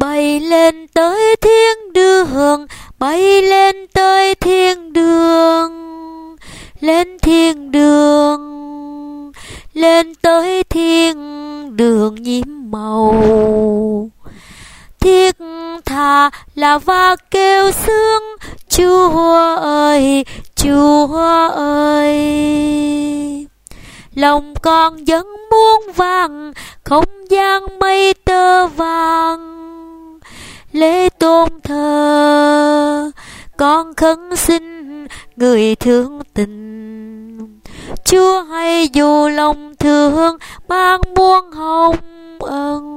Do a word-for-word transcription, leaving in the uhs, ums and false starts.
bay lên tới thiên đường, bay lên tới thiên đường, lên thiên đường, lên tới thiên đường nhiễm màu. Thiết tha là va kêu sương, Chúa ơi, Chúa ơi. Lòng con vẫn muốn vang không gian mây tơ vàng, lễ tôn thờ con khấn xin người thương tình. Chúa hay dù lòng thương ban muôn hồng ân.